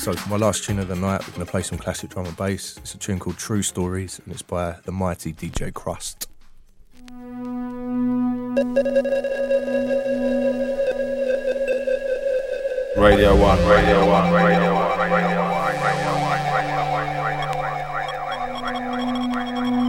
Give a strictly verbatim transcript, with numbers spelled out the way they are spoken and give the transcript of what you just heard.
So for my last tune of the night, we're going to play some classic drum and bass. It's a tune called True Stories, and it's by the mighty D J Crust. Radio One, Radio One, Radio One, Radio One, Radio One, Radio One, Radio One, Radio One, Radio One, Radio One, Radio One.